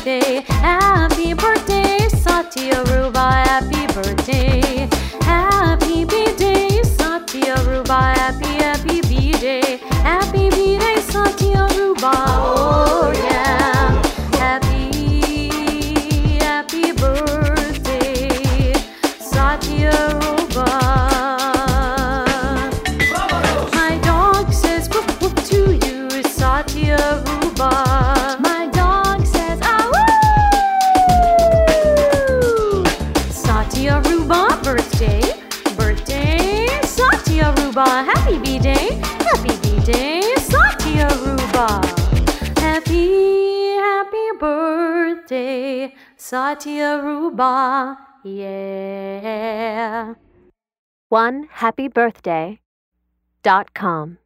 birthday. Happy birthday, Satya Ruba. Happy birthday. Happy B-Day, Satya Ruba. Happy B-Day. Happy B-Day, Satya Ruba. Oh yeah. Happy birthday, Satya Ruba. My dog says woof woof to you, Satya Ruba. My dog says ah woo. Satya Ruba, birthday, Satya Ruba. Happy B-Day, Satya Ruba. Happy birthday, Satya Ruba. Yeah. OneHappyBirthday.com